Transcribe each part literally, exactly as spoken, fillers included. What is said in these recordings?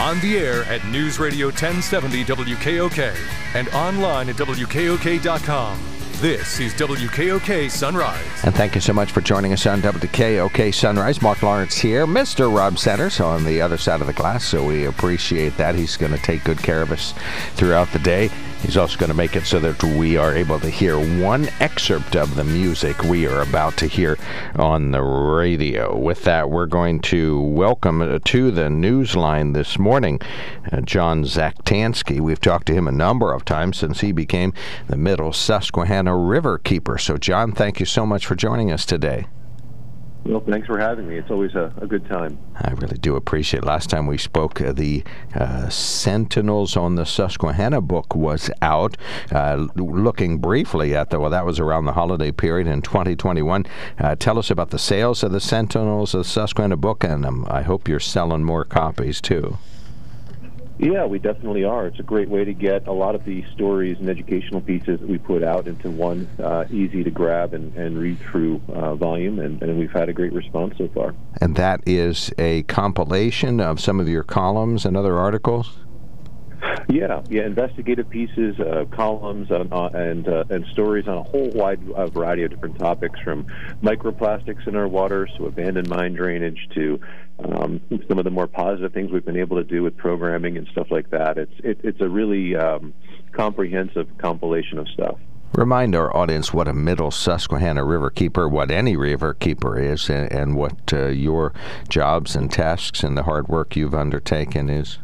On the air at News Radio ten seventy W K O K and online at W K O K dot com. This is W K O K Sunrise. And thank you so much for joining us on W K O K Sunrise. Mark Lawrence here. Mister Rob Centers on the other side of the glass, so we appreciate that. He's going to take good care of us throughout the day. He's also going to make it so that we are able to hear one excerpt of the music we are about to hear on the radio. With that, we're going to welcome to the Newsline this morning uh, John Zaktansky. We've talked to him a number of times since he became the Middle Susquehanna River Keeper. So, John, thank you so much for joining us today. Well, thanks for having me. It's always a, a good time. I really do appreciate it. Last time we spoke, uh, the uh, Sentinels on the Susquehanna book was out. Uh, looking briefly at the, well, that was around the holiday period in twenty twenty-one. Uh, tell us about the sales of the Sentinels of the Susquehanna book, and um, I hope you're selling more copies, too. Yeah, we definitely are. It's a great way to get a lot of the stories and educational pieces that we put out into one uh, easy to grab and, and read through uh, volume, and, and we've had a great response so far. And that is a compilation of some of your columns and other articles? Yeah, yeah, investigative pieces, uh, columns, uh, uh, and uh, and stories on a whole wide uh, variety of different topics, from microplastics in our waters to abandoned mine drainage to um, some of the more positive things we've been able to do with programming and stuff like that. It's it, it's a really um, comprehensive compilation of stuff. Remind our audience what a Middle Susquehanna River Keeper, what any river keeper is, and, and what uh, your jobs and tasks and the hard work you've undertaken is.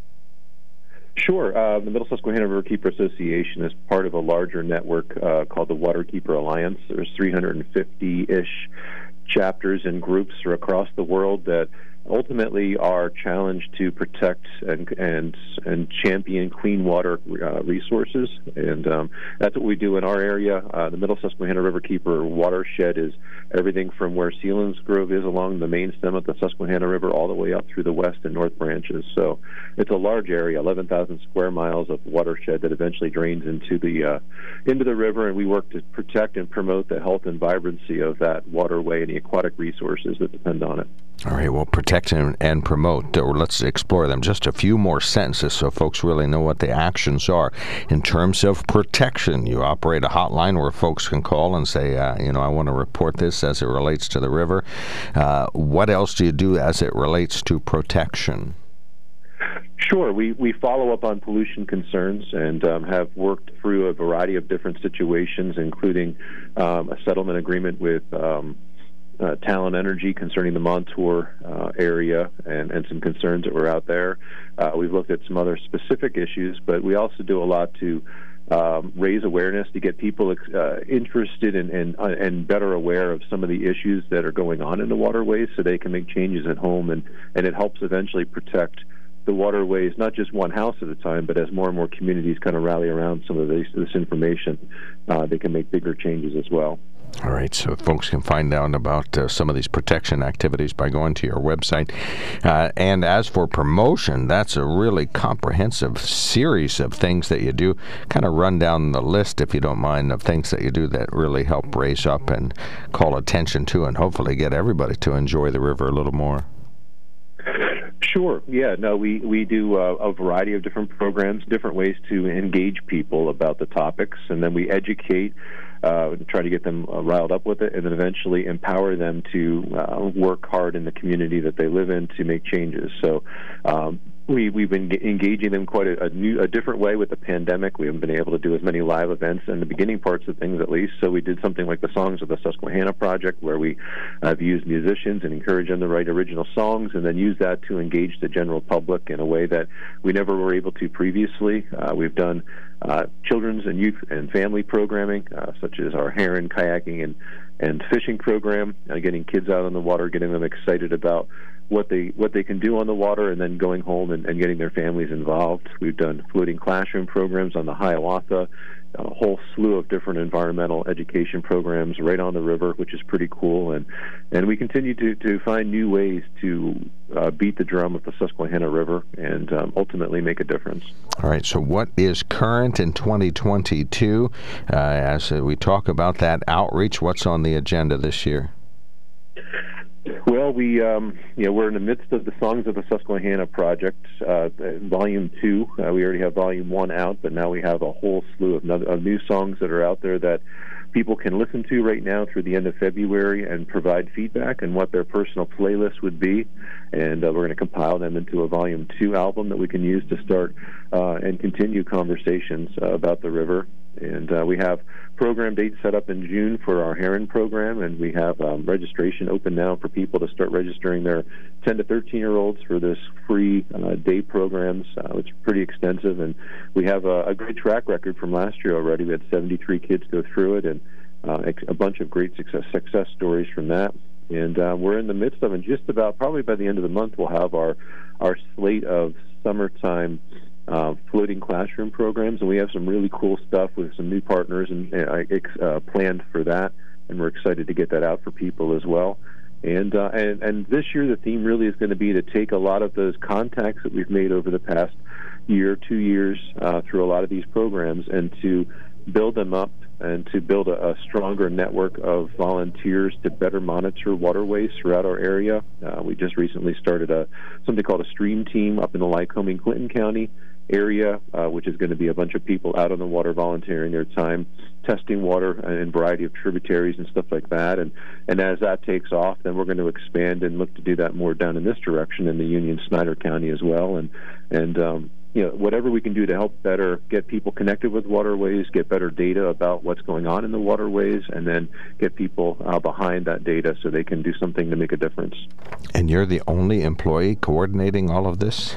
Sure. Uh, the Middle Susquehanna River Keeper Association is part of a larger network uh, called the Waterkeeper Alliance. There's three hundred fifty-ish chapters and groups across the world that ultimately are challenged to protect and and and champion clean water uh, resources, and um, that's what we do in our area. Uh, the Middle Susquehanna River Keeper watershed is everything from where Selinsgrove is along the main stem of the Susquehanna River all the way up through the west and north branches. So it's a large area, eleven thousand square miles of watershed that eventually drains into the uh, into the river, and we work to protect and promote the health and vibrancy of that waterway and the aquatic resources that depend on it. All right, well, protect and, and promote, or let's explore them. Just a few more sentences so folks really know what the actions are. In terms of protection, you operate a hotline where folks can call and say, uh, you know, I want to report this as it relates to the river. Uh, what else do you do as it relates to protection? Sure. We, we follow up on pollution concerns and um, have worked through a variety of different situations, including um, a settlement agreement with um, Uh, Talon Energy concerning the Montour uh, area and, and some concerns that were out there. Uh, we've looked at some other specific issues, but we also do a lot to um, raise awareness, to get people uh, interested in, in, uh, and better aware of some of the issues that are going on in the waterways so they can make changes at home, and, and it helps eventually protect the waterways, not just one house at a time, but as more and more communities kind of rally around some of this, this information, uh, they can make bigger changes as well. All right, so folks can find out about uh, some of these protection activities by going to your website. Uh, and as for promotion, that's a really comprehensive series of things that you do. Kind of run down the list, if you don't mind, of things that you do that really help raise up and call attention to and hopefully get everybody to enjoy the river a little more. Sure. Yeah. No, we, we do uh, a variety of different programs, different ways to engage people about the topics, and then we educate, uh, try to get them uh, riled up with it, and then eventually empower them to uh, work hard in the community that they live in to make changes. So um, we, we've been engaging them quite a, a new, a different way with the pandemic. We haven't been able to do as many live events in the beginning parts of things, at least. So we did something like the Songs of the Susquehanna Project, where we have used musicians and encouraged them to write original songs, and then use that to engage the general public in a way that we never were able to previously. Uh, we've done uh, children's and youth and family programming, uh, such as our heron kayaking and, and fishing program, uh, getting kids out on the water, getting them excited about what they what they can do on the water, and then going home and, and getting their families involved. We've done floating classroom programs on the Hiawatha, a whole slew of different environmental education programs right on the river, which is pretty cool. And and we continue to, to find new ways to uh, beat the drum of the Susquehanna River and um, ultimately make a difference. All right, so what is current in twenty twenty-two? Uh, as we talk about that outreach, what's on the agenda this year? Well, we um, you know we're in the midst of the Songs of the Susquehanna project, uh, Volume Two. Uh, we already have Volume One out, but now we have a whole slew of, of new songs that are out there that people can listen to right now through the end of February and provide feedback on what their personal playlist would be. And uh, we're going to compile them into a Volume Two album that we can use to start uh, and continue conversations uh, about the river. And uh, we have program dates set up in June for our Heron program, and we have um, registration open now for people to start registering their ten to thirteen-year-olds for this free uh, day programs. Uh, it's pretty extensive, and we have a, a great track record from last year already. We had seventy-three kids go through it, and uh, a bunch of great success, success stories from that. And uh, we're in the midst of, and just about probably by the end of the month, we'll have our, our slate of summertime Uh, floating classroom programs, and we have some really cool stuff with some new partners and uh, uh, planned for that, and we're excited to get that out for people as well. And uh, and and this year the theme really is going to be to take a lot of those contacts that we've made over the past year, two years uh, through a lot of these programs, and to build them up and to build a, a stronger network of volunteers to better monitor waterways throughout our area. Uh, we just recently started a something called a stream team up in the Lycoming, Clinton County area, uh, which is going to be a bunch of people out on the water volunteering their time, testing water in a variety of tributaries and stuff like that. And, and as that takes off, then we're going to expand and look to do that more down in this direction in the Union Snyder County as well. And, and um, you know, whatever we can do to help better get people connected with waterways, get better data about what's going on in the waterways, and then get people uh, behind that data so they can do something to make a difference. And you're the only employee coordinating all of this?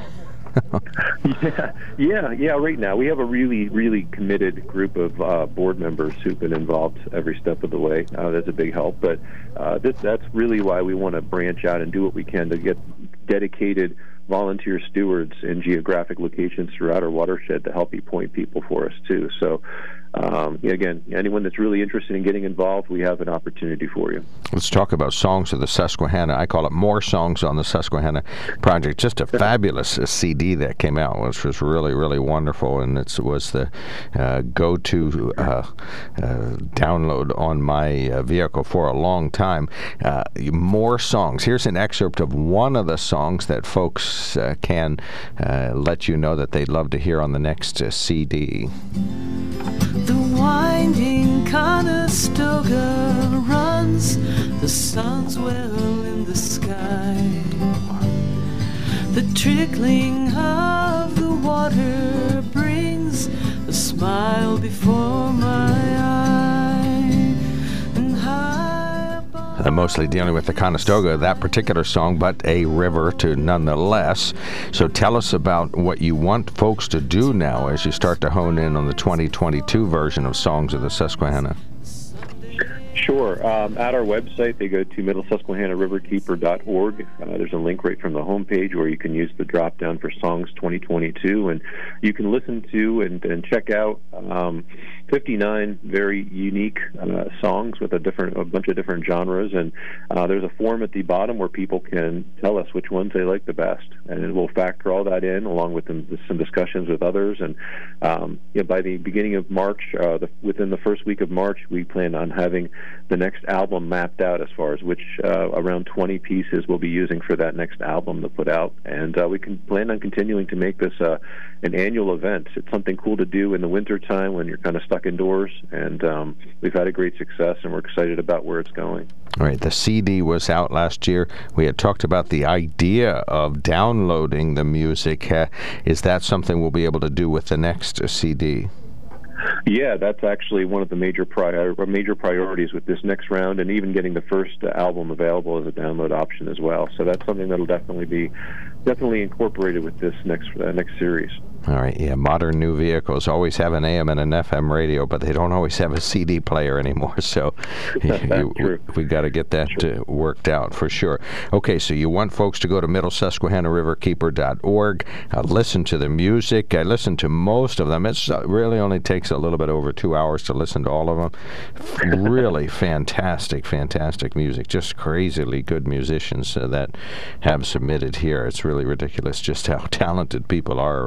yeah, yeah, yeah. Right now, we have a really, really committed group of uh, board members who've been involved every step of the way. Uh, that's a big help. But uh, this, that's really why we want to branch out and do what we can to get dedicated volunteer stewards in geographic locations throughout our watershed to help you point people for us too. So um, again, anyone that's really interested in getting involved, we have an opportunity for you. Let's talk about Songs of the Susquehanna. I call it More Songs on the Susquehanna Project. Just a fabulous uh, C D that came out, which was really, really wonderful, and it was the uh, go-to uh, uh, download on my uh, vehicle for a long time. Uh, more songs. Here's an excerpt of one of the songs that folks uh, can uh, let you know that they'd love to hear on the next uh, C D. The winding Conestoga runs, the sun's well in the sky. The trickling of the water brings a smile before my eye. And high above I'm mostly dealing with the Conestoga, that particular song, but a river to nonetheless. So tell us about what you want folks to do now as you start to hone in on the twenty twenty-two version of Songs of the Susquehanna. Sure. Um, at our website, they go to middle susquehanna river keeper dot org. Uh, there's a link right from the homepage where you can use the drop-down for Songs twenty twenty-two, and you can listen to and, and check out um, fifty-nine very unique uh, songs with a different, a bunch of different genres. And uh, there's a form at the bottom where people can tell us which ones they like the best, and we'll factor all that in along with them, some discussions with others. And um, you know, by the beginning of March, uh, the, within the first week of March, we plan on having the next album mapped out as far as which uh, around twenty pieces we'll be using for that next album to put out. And uh, we can plan on continuing to make this uh, an annual event. It's something cool to do in the wintertime when you're kind of stuck indoors, and um, we've had a great success, and we're excited about where it's going. All right, the C D was out last year. We had talked about the idea of downloading the music. Uh, is that something we'll be able to do with the next uh, C D? Yeah, that's actually one of the major prior, major priorities with this next round, and even getting the first uh, album available as a download option as well. So that's something that'll definitely be definitely incorporated with this next uh, next series. All right, yeah, modern new vehicles always have an A M and an F M radio, but they don't always have a C D player anymore, so you, true. we got to get that uh, worked out for sure. Okay, so you want folks to go to middle susquehanna river keeper dot org, uh, listen to the music. I listen to most of them. It uh, really only takes a little bit over two hours to listen to all of them. Really fantastic, fantastic music, just crazily good musicians uh, that have submitted here. It's really ridiculous just how talented people are around here. So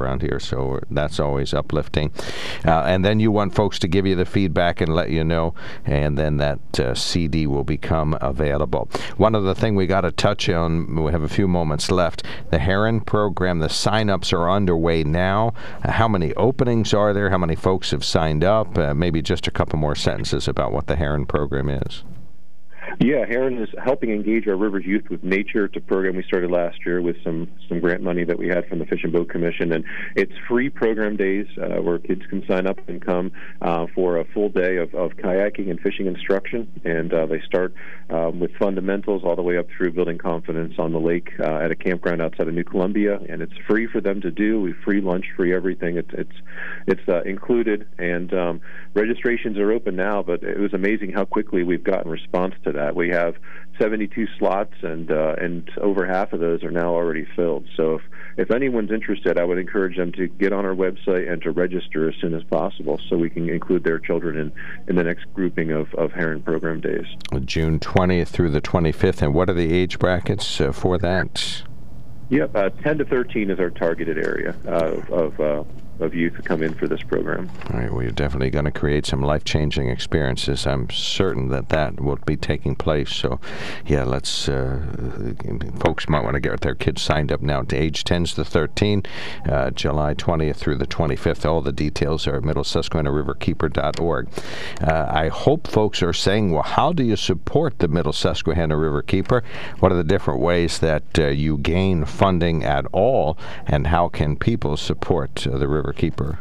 so that's always uplifting. Uh, and then you want folks to give you the feedback and let you know, and then that uh, C D will become available. One other thing we got to touch on, we have a few moments left, the Heron program, the sign-ups are underway now. Uh, how many openings are there? How many folks have signed up? Uh, maybe just a couple more sentences about what the Heron program is. Yeah, Heron is helping engage our rivers youth with nature. It's a program we started last year with some, some grant money that we had from the Fish and Boat Commission, and it's free program days uh, where kids can sign up and come uh, for a full day of, of kayaking and fishing instruction, and uh, they start um, with fundamentals all the way up through building confidence on the lake uh, at a campground outside of New Columbia, and it's free for them to do. We free lunch, free everything. It's it's it's uh, included, and um, registrations are open now, but it was amazing how quickly we've gotten response to that. We have seventy-two slots, and uh, and over half of those are now already filled. So if, if anyone's interested, I would encourage them to get on our website and to register as soon as possible so we can include their children in, in the next grouping of, of Heron program days. June twentieth through the twenty-fifth, and what are the age brackets uh, for that? Yep, uh, ten to thirteen is our targeted area uh, of uh, of youth who come in for this program. All right, well, you're definitely going to create some life-changing experiences. I'm certain that that will be taking place. So, yeah, let's, uh, folks might want to get their kids signed up now to age ten to thirteen, uh, July twentieth through the twenty-fifth. All the details are at middle susquehanna river keeper dot org. Uh, I hope folks are saying, well, how do you support the Middle Susquehanna River Keeper? What are the different ways that uh, you gain funding at all, and how can people support uh, the River Keeper?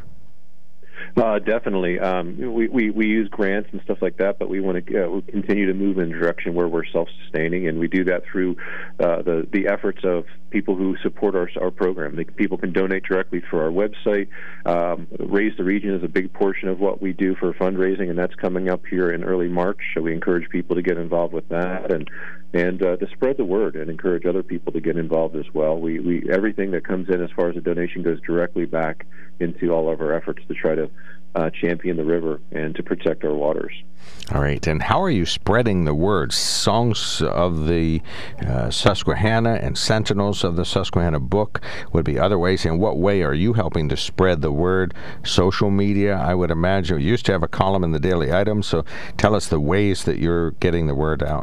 Uh, definitely. Um, we, we, we use grants and stuff like that, but we want to uh, continue to move in a direction where we're self-sustaining, and we do that through uh, the, the efforts of people who support our, our program. They, people can donate directly through our website. Um, Raise the Region is a big portion of what we do for fundraising, and that's coming up here in early March, so we encourage people to get involved with that and and uh, to spread the word and encourage other people to get involved as well. We, we everything that comes in as far as a donation goes directly back into all of our efforts to try to uh, champion the river and to protect our waters. All right, and how are you spreading the word? Songs of the uh, Susquehanna and Sentinels of the Susquehanna Book would be other ways. In what way are you helping to spread the word? Social media, I would imagine. You used to have a column in the Daily Item, so tell us the ways that you're getting the word out.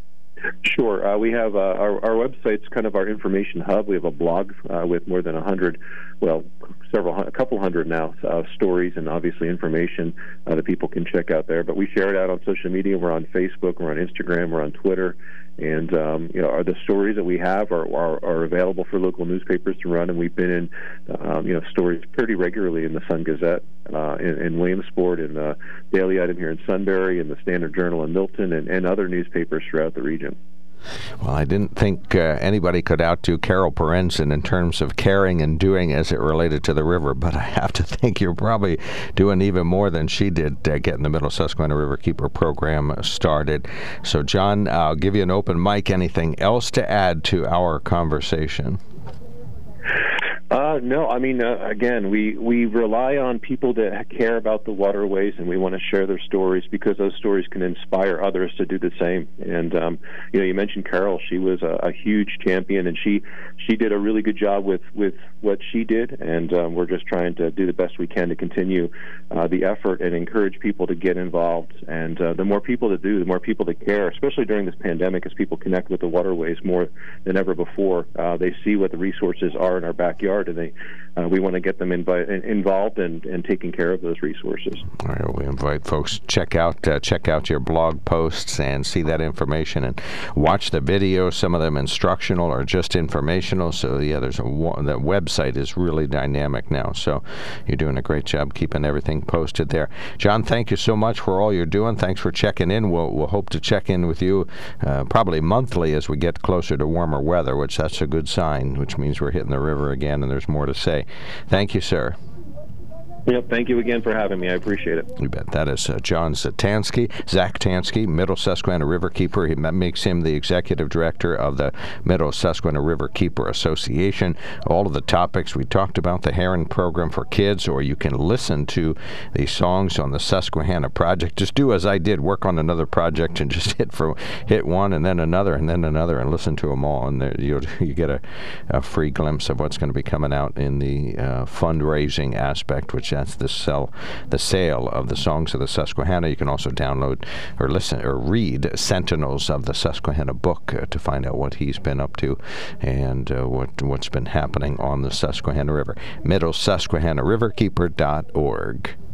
Sure. Uh, we have uh, our, our website's kind of our information hub. We have a blog uh, with more than a hundred, well, several, a couple hundred now, uh, stories and obviously information uh, that people can check out there. But we share it out on social media. We're on Facebook, we're on Instagram, we're on Twitter. And, um, you know, are the stories that we have are, are, are available for local newspapers to run, and we've been in, um, you know, stories pretty regularly in the Sun Gazette, uh, in, in Williamsport, in the Daily Item here in Sunbury, in the Standard Journal in Milton, and, and other newspapers throughout the region. Well, I didn't think uh, anybody could outdo Carol Parenson in terms of caring and doing as it related to the river, but I have to think you're probably doing even more than she did uh, getting the Middle Susquehanna River Keeper program started. So, John, I'll give you an open mic. Anything else to add to our conversation? Uh, no, I mean, uh, again, we, we rely on people that care about the waterways, and we want to share their stories because those stories can inspire others to do the same. And, um, you know, you mentioned Carol. She was a, a huge champion, and she she did a really good job with, with what she did, and um, we're just trying to do the best we can to continue uh, the effort and encourage people to get involved. And uh, the more people that do, the more people that care, especially during this pandemic as people connect with the waterways more than ever before. Uh, they see what the resources are in our backyard, and they, uh, we want to get them invi- involved and, and taking care of those resources. All right, well, we invite folks check out uh, check out your blog posts and see that information and watch the videos. Some of them instructional or just informational. So yeah, there's a the website is really dynamic now. So you're doing a great job keeping everything posted there. John, thank you so much for all you're doing. Thanks for checking in. We'll we'll hope to check in with you uh, probably monthly as we get closer to warmer weather, which that's a good sign, which means we're hitting the river again and there's more to say. Thank you, sir. Yep, thank you again for having me. I appreciate it. You bet. That is uh, John Zatansky, Zach Tansky, Middle Susquehanna River Keeper. He makes him the executive director of the Middle Susquehanna River Keeper Association. All of the topics we talked about, the Heron program for kids, or you can listen to the songs on the Susquehanna Project. Just do as I did, work on another project and just hit for hit one and then another and then another and listen to them all. And there, you you get a, a free glimpse of what's going to be coming out in the uh, fundraising aspect, which that's the sell, the sale of the Songs of the Susquehanna. You can also download or listen or read Sentinels of the Susquehanna book uh, to find out what he's been up to and uh, what what's been happening on the Susquehanna River. Middle Susquehanna Riverkeeper dot org.